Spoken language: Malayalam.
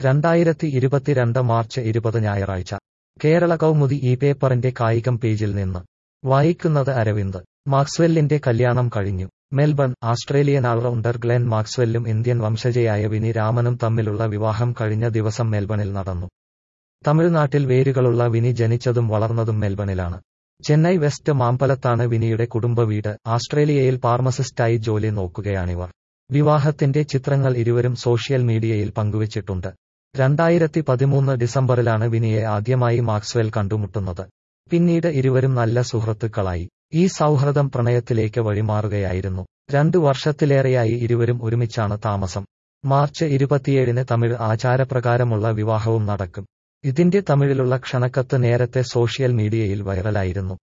2022 മാർച്ച് 20 ഞായറാഴ്ച കേരള കൗമുദി ഈ പേപ്പറിന്റെ കായികം പേജിൽ നിന്ന് വായിക്കുന്നത് അരവിന്ദ്. മാക്സ്വെല്ലിന്റെ കല്യാണം കഴിഞ്ഞു. മെൽബൺ. ആസ്ട്രേലിയൻ ഓൾറൗണ്ടർ ഗ്ലെൻ മാക്സ്വെല്ലും ഇന്ത്യൻ വംശജയായ വിനി രാമനും തമ്മിലുള്ള വിവാഹം കഴിഞ്ഞ ദിവസം മെൽബണിൽ നടന്നു. തമിഴ്നാട്ടിൽ വേരുകളുള്ള വിനി ജനിച്ചതും വളർന്നതും മെൽബണിലാണ്. ചെന്നൈ വെസ്റ്റ് മാമ്പലത്താണ് വിനിയുടെ കുടുംബ വീട്. ആസ്ട്രേലിയയിൽ ഫാർമസിസ്റ്റായി ജോലി നോക്കുകയാണിവർ. വിവാഹത്തിന്റെ ചിത്രങ്ങൾ ഇരുവരും സോഷ്യൽ മീഡിയയിൽ പങ്കുവച്ചിട്ടുണ്ട്. 2013 ഡിസംബറിലാണ് വിനിയെ ആദ്യമായി മാക്സ്വെൽ കണ്ടുമുട്ടുന്നത്. പിന്നീട് ഇരുവരും നല്ല സുഹൃത്തുക്കളായി. ഈ സൗഹൃദം പ്രണയത്തിലേക്ക് വഴിമാറുകയായിരുന്നു. 2 വർഷത്തിലേറെയായി ഇരുവരും ഒരുമിച്ചാണ് താമസം. മാർച്ച് 27 തമിഴ് ആചാരപ്രകാരമുള്ള വിവാഹവും നടക്കും. ഇതിന്റെ തമിഴിലുള്ള ക്ഷണക്കത്ത് നേരത്തെ സോഷ്യൽ മീഡിയയിൽ വൈറലായിരുന്നു.